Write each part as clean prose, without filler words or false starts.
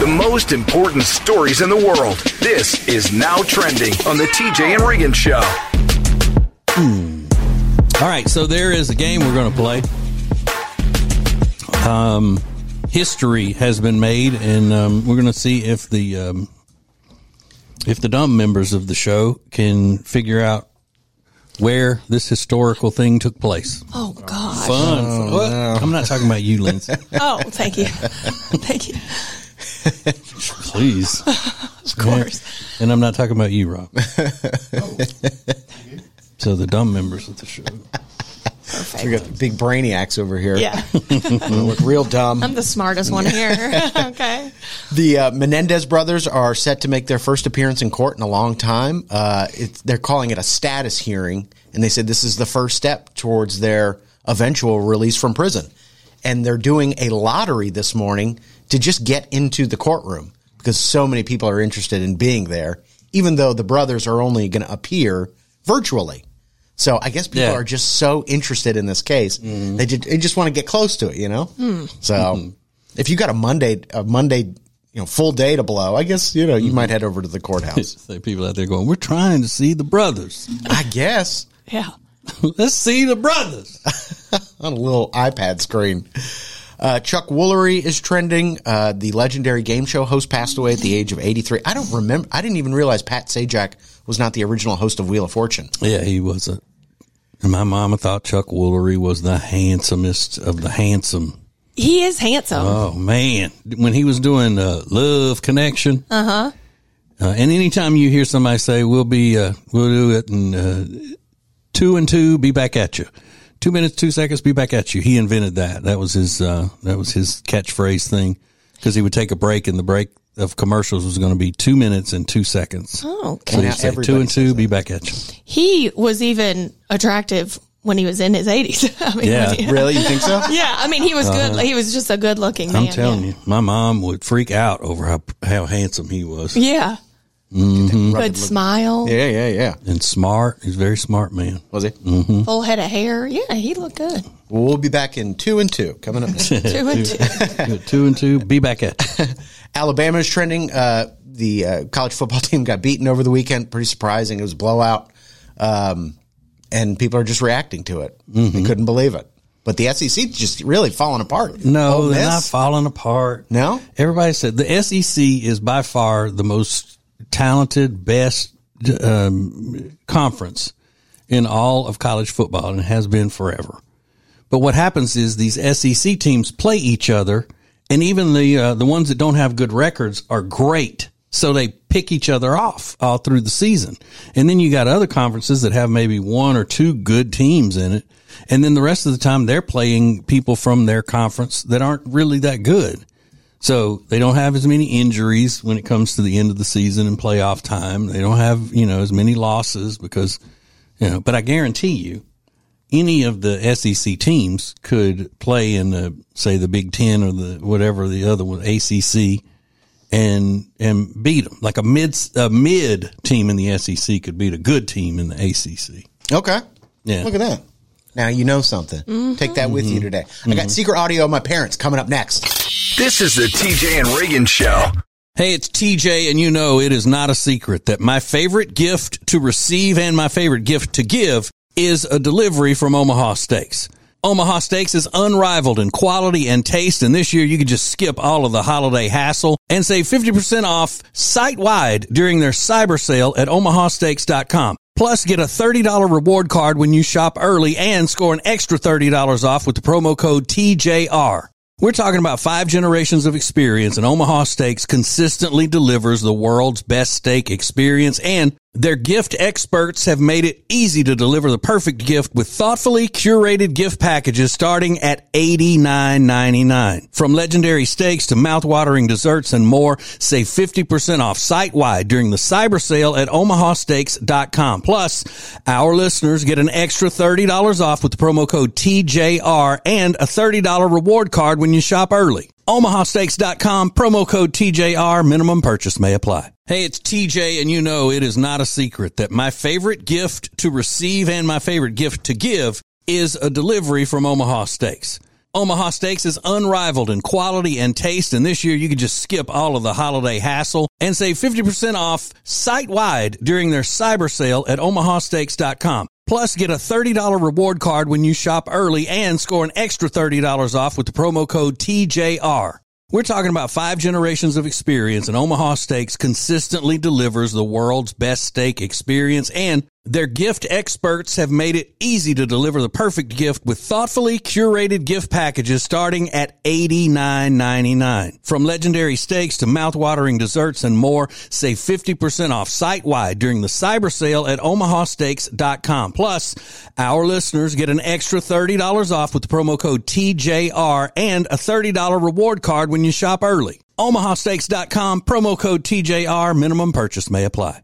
The most important stories in the world. This is Now Trending on the TJ and Regan Show. All right, so there is a game we're going to play. History has been made, and we're going to see if the dumb members of the show can figure out where this historical thing took place. Oh, gosh. Fun. No. I'm not talking about you, Lindsay. Oh, thank you. Thank you. Please. Of course. And I'm not talking about you, Rob. So the dumb members of the show. Perfect. We got big brainiacs over here. Yeah. Look real dumb. I'm the smartest one here. Okay. The Menendez brothers are set to make their first appearance in court in a long time. They're calling it a status hearing, and they said this is the first step towards their eventual release from prison. And they're doing a lottery this morning to just get into the courtroom because so many people are interested in being there, even though the brothers are only going to appear virtually. So I guess people are just so interested in this case. They just want to get close to it, you know? So if you got a Monday, full day to blow, I guess, you might head over to the courthouse. So people out there going, we're trying to see the brothers. I guess. Yeah. Let's see the brothers. On a little iPad screen. Chuck Woolery is trending. The legendary game show host passed away at the age of 83. I don't remember. I didn't even realize Pat Sajak was not the original host of Wheel of Fortune. Yeah, he wasn't. And my mama thought Chuck Woolery was the handsomest of the handsome. He is handsome. Oh, man. When he was doing Love Connection. And anytime you hear somebody say, we'll do it in 2 and 2, be back at you. 2 minutes, 2 seconds, be back at you. He invented that. That was his catchphrase thing, because he would take a break, and the break of commercials was going to be 2 minutes and 2 seconds. Oh, okay. So he'd say 2 and 2, be back at you. He was even attractive when he was in his 80s. I mean, Really? You think so? Yeah. I mean, he was good. He was just a good looking man. I'm telling you, my mom would freak out over how handsome he was. Yeah. Good smile. Yeah. And smart. He's a very smart man. Was he? Full head of hair. Yeah, he looked good. Well, we'll be back in 2 and 2 coming up next. 2 and 2. 2 and 2, be back at you. Alabama is trending. The college football team got beaten over the weekend. Pretty surprising. It was a blowout. And people are just reacting to it. They couldn't believe it. But the SEC just really falling apart. No, they're not falling apart. No? Everybody said the SEC is by far the most talented, best conference in all of college football, and it has been forever. But what happens is these SEC teams play each other, and even the ones that don't have good records are great. So they pick each other off all through the season. And then you got other conferences that have maybe 1 or 2 good teams in it. And then the rest of the time they're playing people from their conference that aren't really that good. So they don't have as many injuries when it comes to the end of the season and playoff time. They don't have, as many losses because, but I guarantee you any of the SEC teams could play in the Big Ten or the other one, ACC, and beat them. Like a mid team in the SEC could beat a good team in the ACC. Okay. Yeah. Look at that. Now you know something. Take that with you today. I got secret audio of my parents coming up next. This is the TJ and Regan Show. Hey, it's TJ, and it is not a secret that my favorite gift to receive and my favorite gift to give is a delivery from Omaha Steaks. Omaha Steaks is unrivaled in quality and taste, and this year you can just skip all of the holiday hassle and save 50% off site-wide during their cyber sale at omahasteaks.com. Plus, get a $30 reward card when you shop early and score an extra $30 off with the promo code TJR. We're talking about 5 generations of experience, and Omaha Steaks consistently delivers the world's best steak experience, and their gift experts have made it easy to deliver the perfect gift with thoughtfully curated gift packages starting at $89.99. From legendary steaks to mouth-watering desserts and more, save 50% off site-wide during the cyber sale at omahasteaks.com. Plus, our listeners get an extra $30 off with the promo code TJR and a $30 reward card when you shop early. omahasteaks.com, promo code TJR, minimum purchase may apply. Hey, it's TJ, and it is not a secret that my favorite gift to receive and my favorite gift to give is a delivery from Omaha Steaks. Omaha Steaks is unrivaled in quality and taste, and this year you can just skip all of the holiday hassle and save 50% off site-wide during their cyber sale at omahasteaks.com. Plus, get a $30 reward card when you shop early and score an extra $30 off with the promo code TJR. We're talking about 5 generations of experience, and Omaha Steaks consistently delivers the world's best steak experience, and their gift experts have made it easy to deliver the perfect gift with thoughtfully curated gift packages starting at $89.99. From legendary steaks to mouth-watering desserts and more, save 50% off site-wide during the cyber sale at omahasteaks.com. Plus, our listeners get an extra $30 off with the promo code TJR and a $30 reward card when you shop early. omahasteaks.com, promo code TJR, minimum purchase may apply.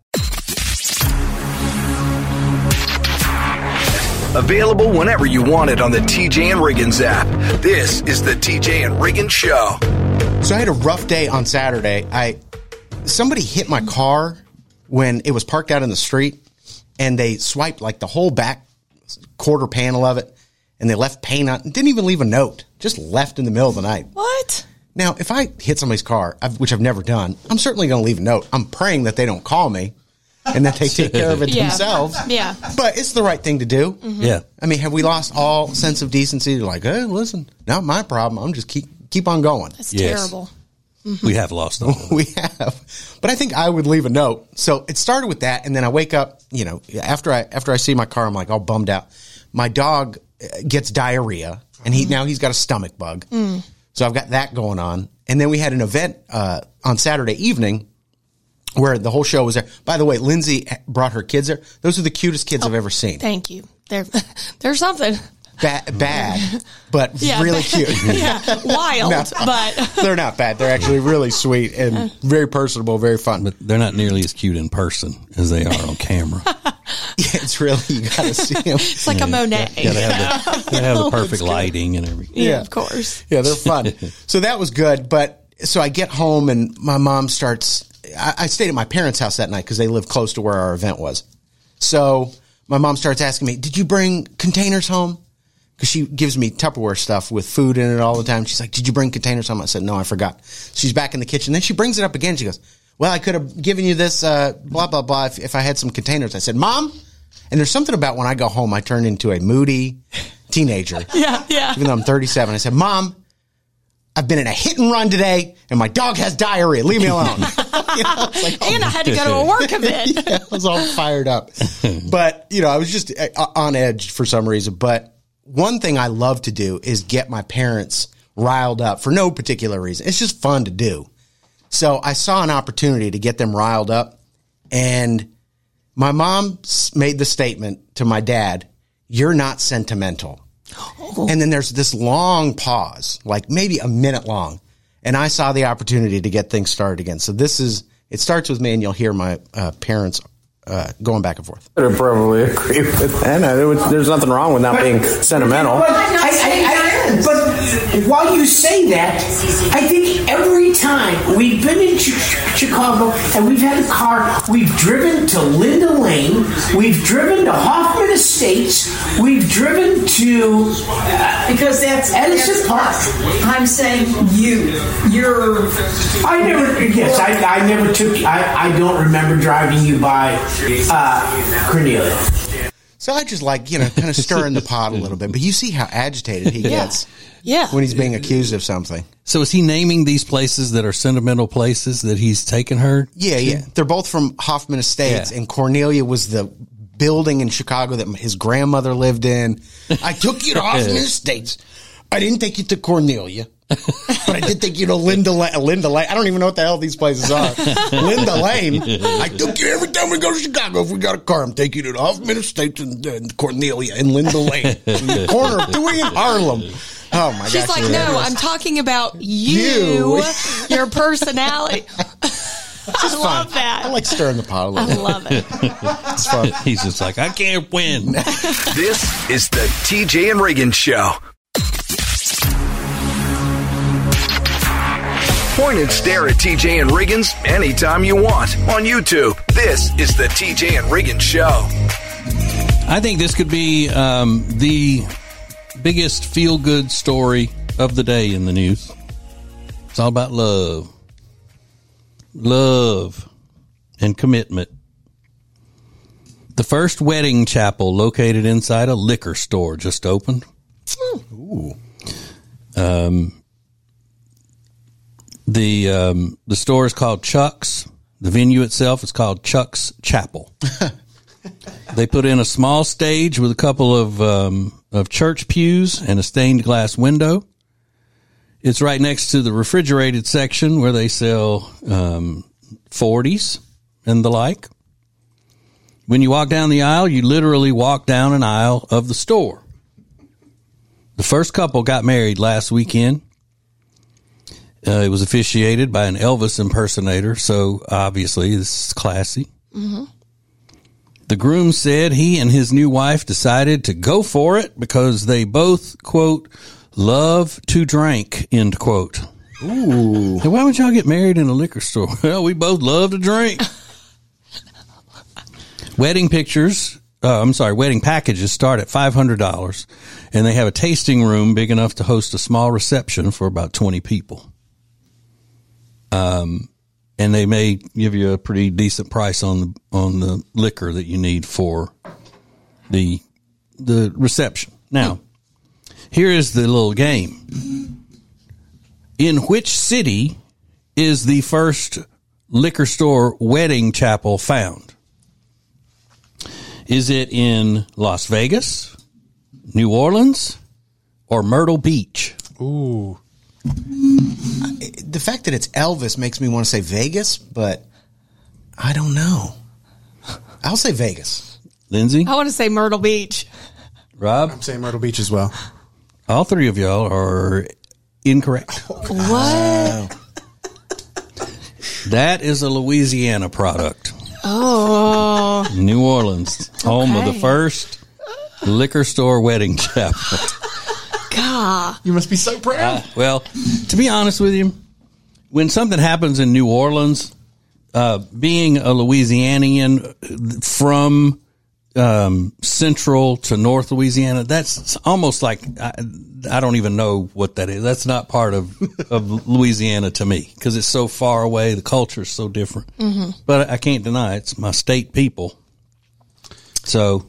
Available whenever you want it on the TJ and Riggins app. This is the TJ and Riggins Show. So I had a rough day on Saturday. Somebody hit my car when it was parked out in the street, and they swiped like the whole back quarter panel of it, and they left paint on. Didn't even leave a note. Just left in the middle of the night. What? Now, if I hit somebody's car, which I've never done, I'm certainly going to leave a note. I'm praying that they don't call me and that they take care of it themselves. Yeah. But it's the right thing to do. Mm-hmm. Yeah. I mean, have we lost all sense of decency? Like, hey, listen, not my problem. I'm just keep on going. That's Yes. terrible. We have lost all of it. We have. But I think I would leave a note. So it started with that, and then I wake up, after I see my car, I'm like all bummed out. My dog gets diarrhea, and he's got a stomach bug. So I've got that going on. And then we had an event on Saturday evening where the whole show was there. By the way, Lindsay brought her kids there. Those are the cutest kids I've ever seen. Thank you. There's something. Bad, but really cute. Yeah, wild, No. but They're not bad. They're actually really sweet and very personable, very fun. But they're not nearly as cute in person as they are on camera. Yeah, it's really, you got to see them. it's like a Monet. Gotta have the perfect lighting and everything. Yeah, of course. Yeah, they're fun. So that was good. But so I get home and my mom starts, I stayed at my parents' house that night because they live close to where our event was. So my mom starts asking me, did you bring containers home? Because she gives me Tupperware stuff with food in it all the time. She's like, did you bring containers home? I said, no, I forgot. She's back in the kitchen. Then she brings it up again. She goes, well, I could have given you this, blah, blah, blah, if I had some containers. I said, Mom, and there's something about when I go home, I turn into a moody teenager. Yeah. Even though I'm 37. I said, Mom, I've been in a hit and run today, and my dog has diarrhea. Leave me alone. It's like, And I had to go to a work event. I was all fired up. But, I was just on edge for some reason. But one thing I love to do is get my parents riled up for no particular reason. It's just fun to do. So I saw an opportunity to get them riled up, and my mom made the statement to my dad, "You're not sentimental." Oh. And then there's this long pause, like maybe a minute long, and I saw the opportunity to get things started again. So it starts with me, and you'll hear my parents going back and forth. I would probably agree with Anna. There's nothing wrong with not being sentimental. But while you say that, I think every time we've been in Chicago and we've had a car, we've driven to Linda Lane, we've driven to Hoffman Estates, we've driven to because that's Edison Park. I'm saying I don't remember driving you by Cornelia. So I just like, kind of stirring the pot a little bit. But you see how agitated he gets when he's being accused of something. So is he naming these places that are sentimental places that he's taken her? Yeah. They're both from Hoffman Estates, and Cornelia was the building in Chicago that his grandmother lived in. I took you to Hoffman Estates. I didn't take you to Cornelia. But I did take you to Linda Lane. I don't even know what the hell these places are. Linda Lane. I took you every time we go to Chicago. If we got a car, I'm taking you to Hoffman Estates and Cornelia and Linda Lane. In the corner of Dewey and Harlem. Oh, my gosh. She's like, no, I'm talking about you. Your personality. I love that. I like stirring the pot a little bit. I love it. It's fun. He's just like, I can't win. This is the TJ and Riggins Show. Point and stare at TJ and Riggins anytime you want on YouTube. This is the TJ and Riggins Show. I think this could be the biggest feel-good story of the day in the news. It's all about love. Love and commitment. The first wedding chapel located inside a liquor store just opened. Ooh. The store is called Chuck's. The venue itself is called Chuck's Chapel. They put in a small stage with a couple of church pews and a stained glass window. It's right next to the refrigerated section where they sell 40s and the like. When you walk down the aisle, you literally walk down an aisle of the store. The first couple got married last weekend. It was officiated by an Elvis impersonator, so obviously this is classy. Mm-hmm. The groom said he and his new wife decided to go for it because they both, quote, love to drink, end quote. Ooh. Hey, why would y'all get married in a liquor store? Well, we both love to drink. Wedding packages start at $500, and they have a tasting room big enough to host a small reception for about 20 people. And they may give you a pretty decent price on the liquor that you need for the reception. Now, here is the little game. In which city is the first liquor store wedding chapel found? Is it in Las Vegas, New Orleans, or Myrtle Beach? Ooh. The fact that it's Elvis makes me want to say Vegas, but I don't know. I'll say Vegas. Lindsay? I want to say Myrtle Beach. Rob? I'm saying Myrtle Beach as well. All three of y'all are incorrect. What? That is a Louisiana product. Oh. New Orleans, home of the first liquor store wedding chapel. God. You must be so proud. Well, to be honest with you, when something happens in New Orleans, being a Louisianian from central to North Louisiana, that's almost like I don't even know what that is. That's not part of Louisiana to me because it's so far away. The culture is so different. Mm-hmm. But I can't deny it's my state people. So,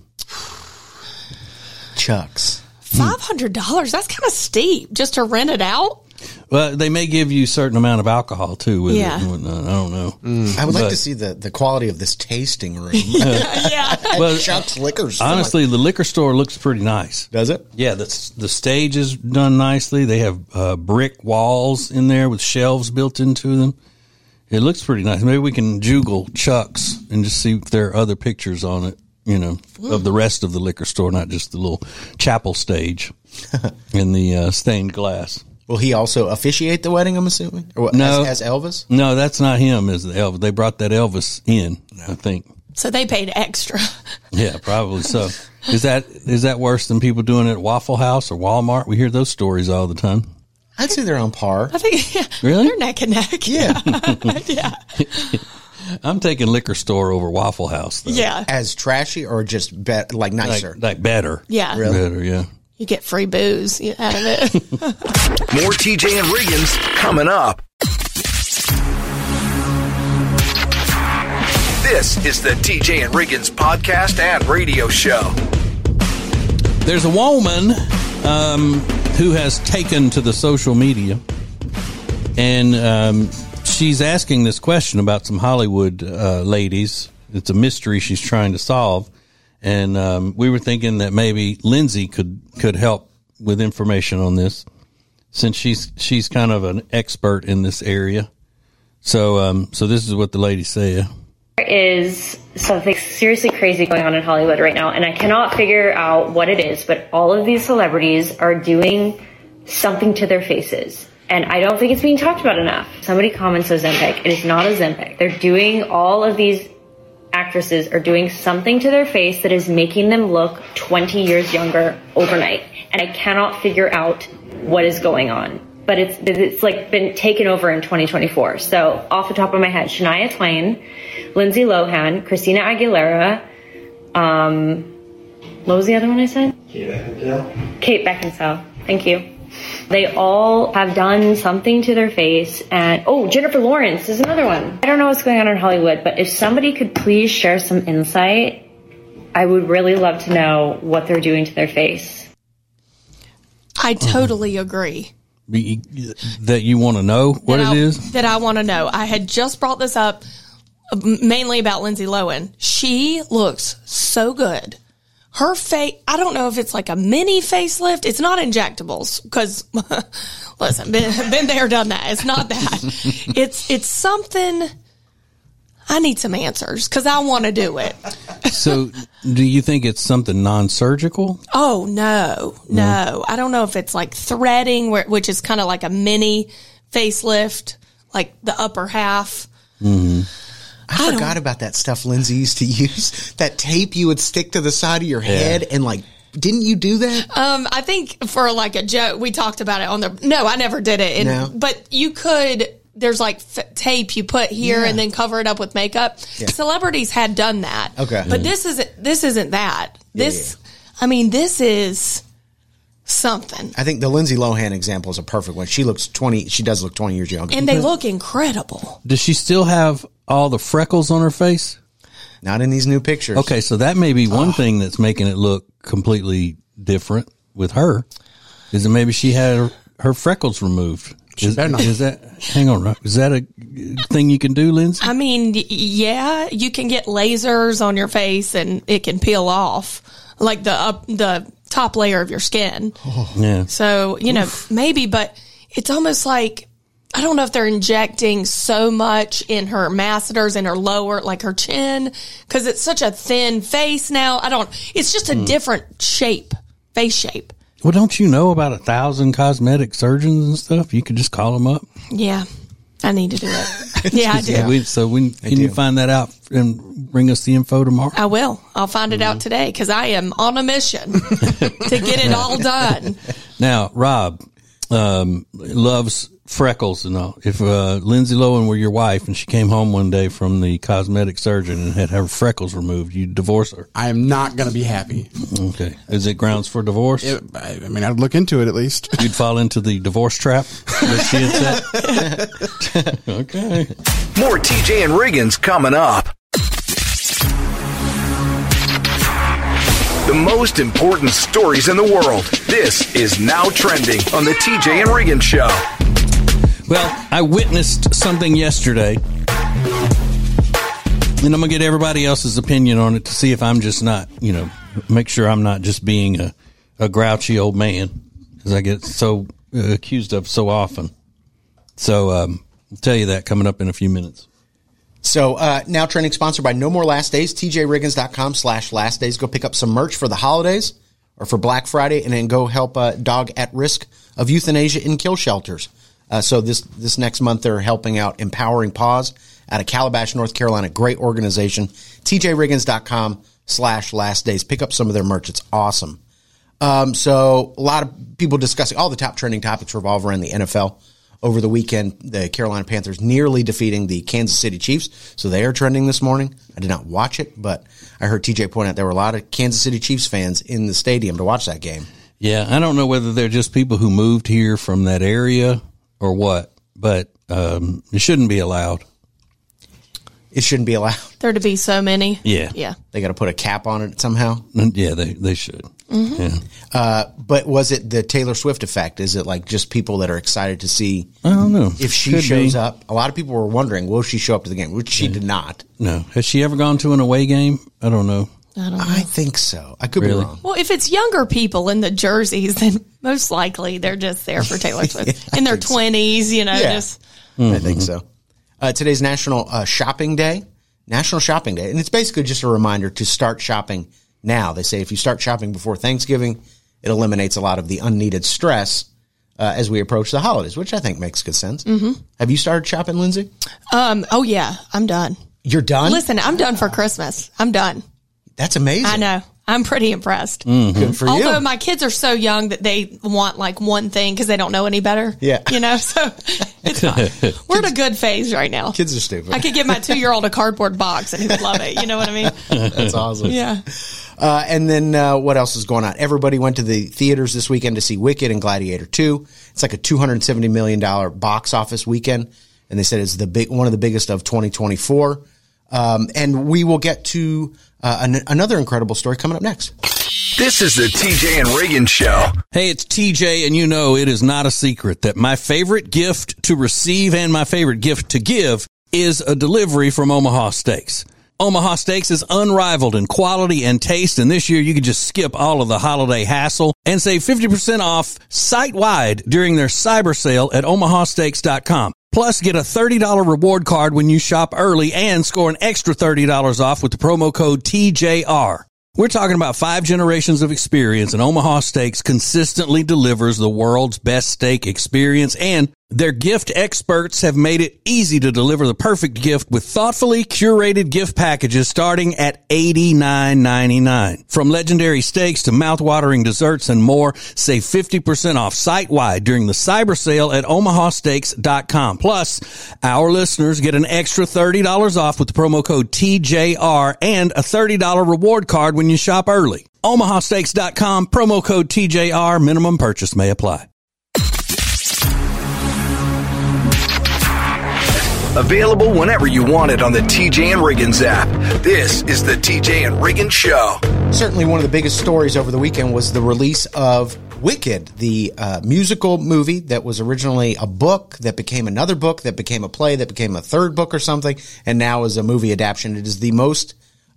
Chuck's. $500? That's kind of steep just to rent it out. Well, they may give you a certain amount of alcohol too with Yeah. it and whatnot. I don't know. I would like to see the quality of this tasting room. Yeah. Well, Chuck's Liquor Store. honestly, the liquor store looks pretty nice. Does it? Yeah, the stage is done nicely. They have brick walls in there with shelves built into them. It looks pretty nice. Maybe we can Google Chuck's and just see if there are other pictures on it, of the rest of the liquor store, not just the little chapel stage and the stained glass. Will he also officiate the wedding, I'm assuming? Or No. As Elvis? No, that's not him as the Elvis. They brought that Elvis in, I think. So they paid extra. Yeah, probably so. Is that worse than people doing it at Waffle House or Walmart? We hear those stories all the time. I'd say they're on par. I think Really? they're neck and neck. Yeah. Yeah. I'm taking liquor store over Waffle House, though. Yeah. As trashy or just like nicer? Like better. Yeah. Really? Better, yeah. You get free booze out of it. More TJ and Riggins coming up. This is the TJ and Riggins podcast and radio show. There's a woman who has taken to the social media, and she's asking this question about some Hollywood ladies. It's a mystery she's trying to solve. And we were thinking that maybe Lindsay could help with information on this, since she's kind of an expert in this area. So this is what the lady said. There is something seriously crazy going on in Hollywood right now, and I cannot figure out what it is, but all of these celebrities are doing something to their faces. And I don't think it's being talked about enough. Somebody comments Ozempic. It is not Ozempic. They're doing all of these actresses are doing something to their face that is making them look 20 years younger overnight. And I cannot figure out what is going on. But it's like been taken over in 2024. So off the top of my head, Shania Twain, Lindsay Lohan, Christina Aguilera, what was the other one I said? Kate Beckinsale. Thank you. They all have done something to their face. And, Jennifer Lawrence is another one. I don't know what's going on in Hollywood, but if somebody could please share some insight, I would really love to know what they're doing to their face. I totally agree. That you want to know what it is? That I want to know. I had just brought this up mainly about Lindsay Lohan. She looks so good. Her face, I don't know if it's like a mini facelift. It's not injectables because, listen, been there, done that. It's not that. It's something. I need some answers because I want to do it. So, do you think it's something non-surgical? Oh, no. I don't know if it's like threading, which is kind of like a mini facelift, like the upper half. Mm-hmm. I forgot about that stuff Lindsay used to use. That tape you would stick to the side of your head and like, didn't you do that? I think for like a joke, we talked about it on the, no, I never did it. No. But you could, there's like tape you put here and then cover it up with makeup. Yeah. Celebrities had done that. Okay. But this isn't that. This is something. I think the Lindsay Lohan example is a perfect one. She does look 20 years younger. And they look incredible. Does she still have all the freckles on her face? Not in these new pictures. Okay, so that may be one thing that's making it look completely different with her. Is that maybe she had her freckles removed? Is that a thing you can do, Lindsay? I mean, yeah, you can get lasers on your face and it can peel off like the top layer of your skin. Oh, yeah. So, maybe, but it's almost like, I don't know if they're injecting so much in her masseters and her lower, like her chin, because it's such a thin face now. It's just a different face shape. Well, don't you know about 1,000 cosmetic surgeons and stuff? You could just call them up. Yeah, I need to do it. Yeah, I do. Can you find that out and bring us the info tomorrow? I will. I'll find it out today because I am on a mission to get it all done. Now, Rob loves freckles and all. If Lindsay Lohan were your wife and she came home one day from the cosmetic surgeon and had her freckles removed, you'd divorce her. I am not going to be happy. Okay. Is it grounds for divorce? I'd look into it at least. You'd fall into the divorce trap that she had set? Okay. More TJ and Riggins coming up. The most important stories in the world. This is Now Trending on the TJ and Riggins Show. Well, I witnessed something yesterday, and I'm going to get everybody else's opinion on it to see if I'm just not, make sure I'm not just being a grouchy old man, as I get so accused of so often. So I'll tell you that coming up in a few minutes. So Now Trending, sponsored by No More Last Days, tjriggins.com/last days. Go pick up some merch for the holidays or for Black Friday, and then go help a dog at risk of euthanasia in kill shelters. So this next month, they're helping out Empowering Paws out of Calabash, North Carolina. Great organization. tjriggins.com/last days. Pick up some of their merch. It's awesome. So a lot of people discussing all the top trending topics revolve around the NFL. Over the weekend, the Carolina Panthers nearly defeating the Kansas City Chiefs. So they are trending this morning. I did not watch it, but I heard TJ point out there were a lot of Kansas City Chiefs fans in the stadium to watch that game. Yeah, I don't know whether they're just people who moved here from that area or what, but it shouldn't be allowed. It shouldn't be allowed. There to be so many. Yeah. They got to put a cap on it somehow. Yeah, they should. Mm-hmm. Yeah. But was it the Taylor Swift effect? Is it like just people that are excited to see? I don't know. If she shows up. A lot of people were wondering, will she show up to the game? Which she did not. No. Has she ever gone to an away game? I don't know. I think so. I could be wrong. Well, if it's younger people in the jerseys, then most likely they're just there for Taylor Swift. In their 20s, I think so. Today's National Shopping Day. National Shopping Day. And it's basically just a reminder to start shopping now. They say if you start shopping before Thanksgiving, it eliminates a lot of the unneeded stress as we approach the holidays, which I think makes good sense. Mm-hmm. Have you started shopping, Lindsay? Oh, yeah. I'm done. You're done? Listen, I'm done for Christmas. I'm done. That's amazing. I know. I'm pretty impressed. Mm-hmm. Good for you. Although my kids are so young that they want like one thing because they don't know any better. Yeah. So it's fine. We're in a good phase right now. Kids are stupid. I could give my 2-year-old a cardboard box and he would love it. You know what I mean? That's awesome. Yeah. And then what else is going on? Everybody went to the theaters this weekend to see Wicked and Gladiator 2. It's like a $270 million box office weekend. And they said it's one of the biggest of 2024. And we will get to another incredible story coming up next. This is the TJ and Reagan Show. Hey, it's TJ, and you know it is not a secret that my favorite gift to receive and my favorite gift to give is a delivery from Omaha Steaks. Omaha Steaks is unrivaled in quality and taste, and this year you can just skip all of the holiday hassle and save 50% off site-wide during their cyber sale at omahasteaks.com. Plus, get a $30 reward card when you shop early and score an extra $30 off with the promo code TJR. We're talking about 5 generations of experience, and Omaha Steaks consistently delivers the world's best steak experience, and their gift experts have made it easy to deliver the perfect gift with thoughtfully curated gift packages starting at $89.99. From legendary steaks to mouth-watering desserts and more, save 50% off site-wide during the cyber sale at omahasteaks.com. Plus, our listeners get an extra $30 off with the promo code TJR and a $30 reward card when you shop early. omahasteaks.com, promo code TJR, minimum purchase may apply. Available whenever you want it on the TJ and Riggins app. This is the TJ and Riggins Show. Certainly one of the biggest stories over the weekend was the release of Wicked, the musical movie that was originally a book that became another book that became a play that became a third book or something, and now is a movie adaptation. It is the most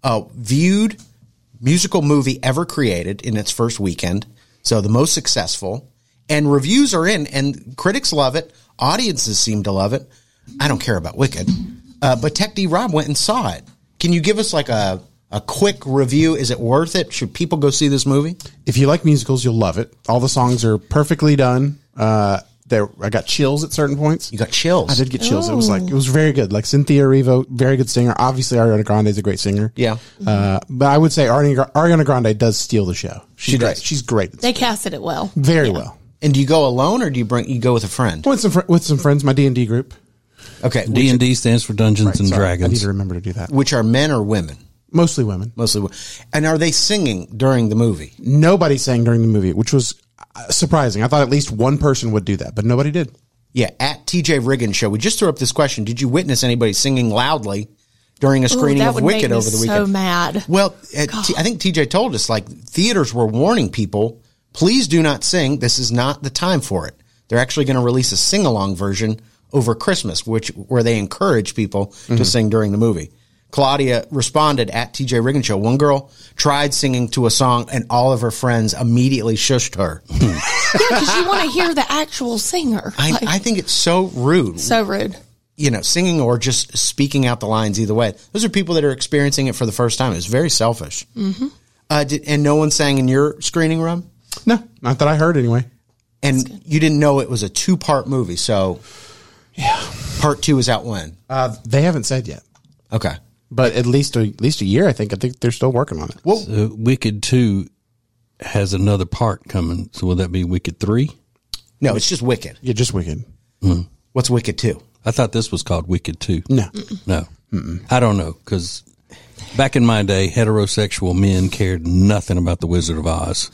viewed musical movie ever created in its first weekend, so the most successful. And reviews are in, and critics love it. Audiences seem to love it. I don't care about Wicked, but Tech D Rob went and saw it. Can you give us like a quick review? Is it worth it? Should people go see this movie? If you like musicals, you'll love it. All the songs are perfectly done. I got chills at certain points. You got chills? I did get chills. It was very good. Like Cynthia Erivo, very good singer. Obviously, Ariana Grande is a great singer. Yeah. But I would say Ariana Grande does steal the show. She's great. She's great. They casted it well. Very well. And do you go alone or do you go with a friend? With some friends, my D&D group. Okay. D&D stands for Dungeons and Dragons. I need to remember to do that. Which are men or women? Mostly women. And are they singing during the movie? Nobody sang during the movie, which was surprising. I thought at least one person would do that, but nobody did. Yeah, at TJ Riggins Show, we just threw up this question. Did you witness anybody singing loudly during a screening of Wicked over the weekend? So mad. Well, I think TJ told us, like, theaters were warning people, please do not sing. This is not the time for it. They're actually going to release a sing-along version over Christmas, where they encourage people to sing during the movie. Claudia responded at TJ Riggins Show. One girl tried singing to a song, and all of her friends immediately shushed her. Yeah, because you want to hear the actual singer. I think it's so rude. So rude. You know, singing or just speaking out the lines either way. Those are people that are experiencing it for the first time. It's very selfish. Mm-hmm. And no one sang in your screening room? No, not that I heard anyway. And you didn't know it was a 2-part movie, so yeah, part 2 is out when? They haven't said yet. Okay. But at least a year, I think. I think they're still working on it. Well, so Wicked 2 has another part coming. So will that be Wicked 3? No, it's just Wicked. Yeah, just Wicked. Mm. What's Wicked 2? I thought this was called Wicked 2. No. No. I don't know, because back in my day, heterosexual men cared nothing about the Wizard of Oz.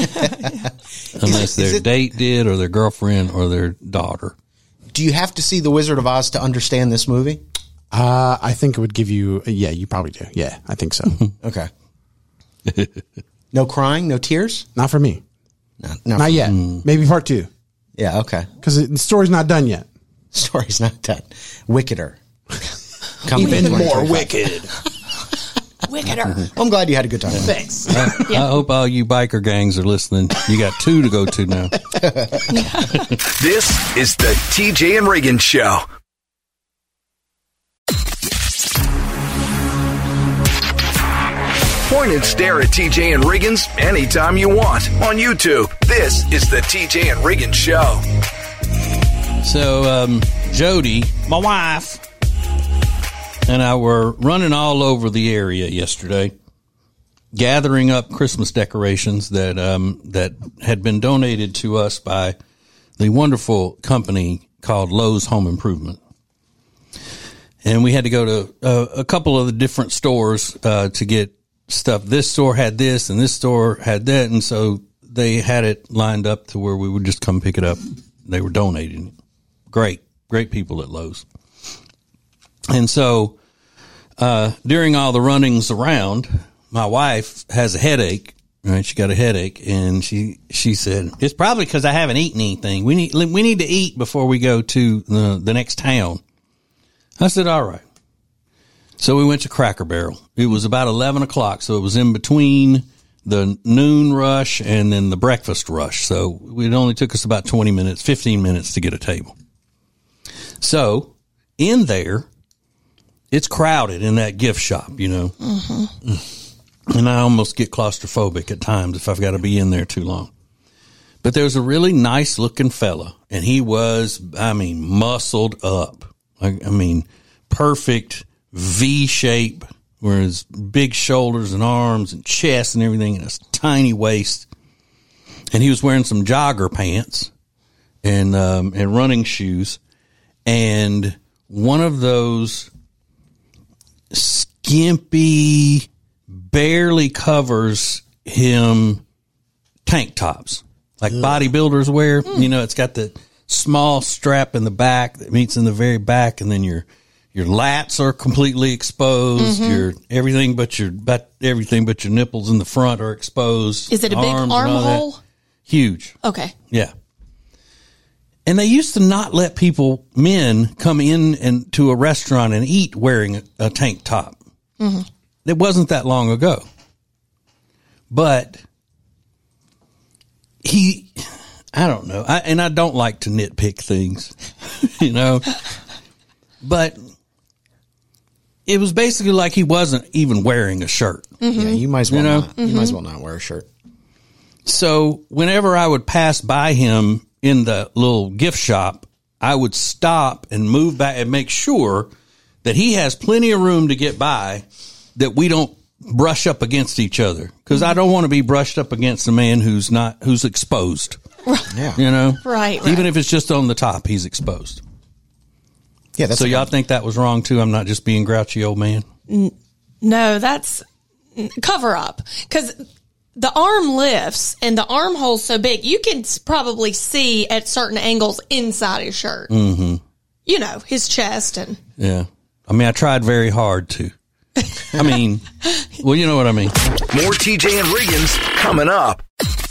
Unless their date did, or their girlfriend, or their daughter. Do you have to see the Wizard of Oz to understand this movie? I think it would give you, you probably do. Yeah, I think so. Okay. No crying, no tears? Not for me. Not yet. Maybe part 2. Yeah, okay. Because the story's not done yet. Story's not done. Wickeder. Even more wicked. Wickeder. Well, I'm glad you had a good time. Thanks. I hope all you biker gangs are listening. You got 2 to go to now. This is the TJ and Riggins Show. Point and stare at TJ and Riggins anytime you want on YouTube. This is the TJ and Riggins Show. So, Jody, my wife, and I were running all over the area yesterday, gathering up Christmas decorations that had been donated to us by the wonderful company called Lowe's Home Improvement. And we had to go to a couple of the different stores to get stuff. This store had this and this store had that. And so they had it lined up to where we would just come pick it up. They were donating it. Great people at Lowe's. And so, during all the runnings around, my wife has a headache, right? She got a headache and she said, it's probably because I haven't eaten anything. We need to eat before we go to the next town. I said, all right. So we went to Cracker Barrel. It was about 11 o'clock. So it was in between the noon rush and then the breakfast rush. So it only took us about 15 minutes to get a table. So in there, it's crowded in that gift shop, you know. Mm-hmm. And I almost get claustrophobic at times if I've got to be in there too long. But there's a really nice looking fella, and he was, muscled up. Perfect V shape, where his big shoulders and arms and chest and everything, and a tiny waist. And he was wearing some jogger pants and running shoes, and one of those skimpy, barely covers him tank tops like bodybuilders wear. You know, it's got the small strap in the back that meets in the very back, and then your lats are completely exposed. Your everything but your nipples in the front are exposed. Is it a big armhole? Huge. Okay. Yeah. And they used to not let men come in to a restaurant and eat wearing a tank top. Mm-hmm. It wasn't that long ago. But I don't know. I don't like to nitpick things, you know, but it was basically like he wasn't even wearing a shirt. Mm-hmm. Yeah, you might as well not. You might as well not wear a shirt. So whenever I would pass by him in the little gift shop, I would stop and move back and make sure that he has plenty of room to get by, that we don't brush up against each other. Because I don't want to be brushed up against a man who's exposed. Yeah. You know? Right. Even if it's just on the top, he's exposed. Yeah. That's so y'all think that was wrong too? I'm not just being grouchy old man. No, that's cover up. Because the arm lifts and the armhole's so big, you can probably see at certain angles inside his shirt. Mm-hmm. You know, his chest and. Yeah. I tried very hard to. Well, you know what I mean. More TJ and Riggins coming up.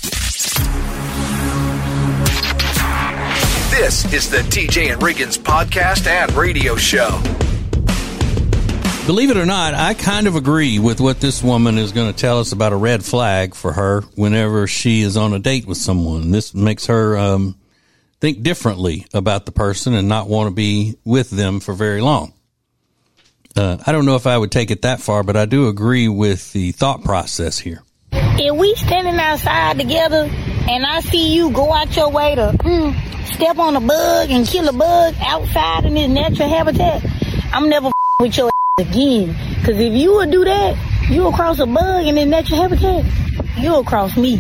This is the TJ and Riggins podcast and radio show. Believe it or not, I kind of agree with what this woman is going to tell us about a red flag for her whenever she is on a date with someone. This makes her think differently about the person and not want to be with them for very long. I don't know if I would take it that far, but I do agree with the thought process here. If we standing outside together and I see you go out your way to step on a bug and kill a bug outside in his natural habitat, I'm never with your again. Because if you would do that, you'll cross a bug in his natural habitat, you'll cross me.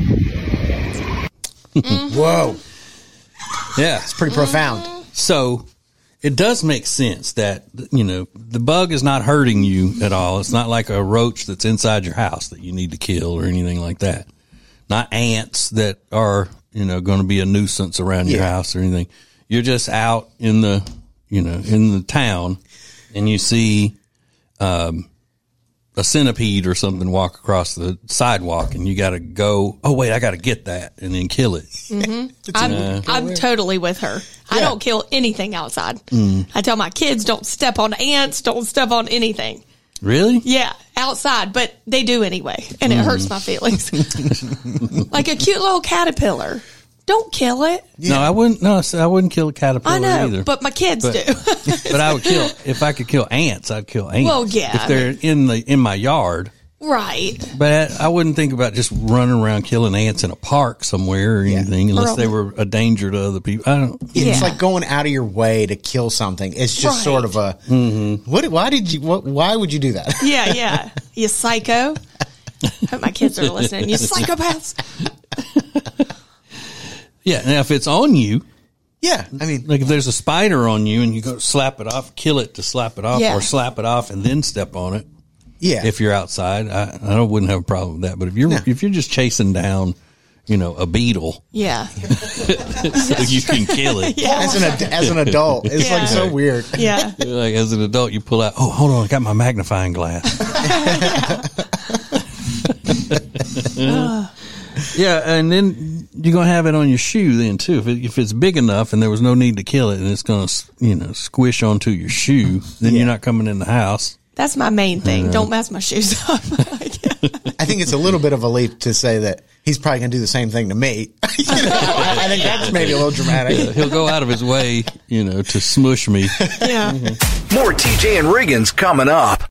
Whoa. Yeah. It's pretty profound. So it does make sense that, you know, the bug is not hurting you at all. It's not like a roach that's inside your house that you need to kill or anything like that. Not ants that are, you know, going to be a nuisance around your house or anything. You're just out in the, you know, in the town and you see a centipede or something walk across the sidewalk and you got to go, oh, wait, I got to get that and then kill it. Mm-hmm. I'm totally with her. I don't kill anything outside. I tell my kids, don't step on ants, don't step on anything. Really? Yeah, outside, but they do anyway, and it hurts my feelings. Like a cute little caterpillar. Don't kill it. Yeah. No, I wouldn't. No, I wouldn't kill a caterpillar either. But my kids do. But I would kill, if I could kill ants, I'd kill ants. Well, yeah. If they're in my yard. Right. But I wouldn't think about just running around killing ants in a park somewhere or anything unless they were a danger to other people. I don't. It's like going out of your way to kill something. It's just sort of a, why would you do that? Yeah. You psycho. Hope my kids are listening. You psychopaths. Yeah. Now, if it's on you. Yeah. I mean, like if there's a spider on you and you go slap it off, kill it to slap it off or slap it off and then step on it. Yeah. If you're outside, I wouldn't have a problem with that. But if you're just chasing down, a beetle, Yeah. so you can kill it. Yeah. As an adult, it's like so weird. Yeah. Like as an adult, you pull out. Oh, hold on, I got my magnifying glass. Yeah, and then you're gonna have it on your shoe then too. If it's big enough and there was no need to kill it, and it's gonna squish onto your shoe, then you're not coming in the house. That's my main thing. Don't mess my shoes up. I think it's a little bit of a leap to say that he's probably going to do the same thing to me. I think that's maybe a little dramatic. Yeah, he'll go out of his way, to smush me. Yeah. More TJ and Riggins coming up.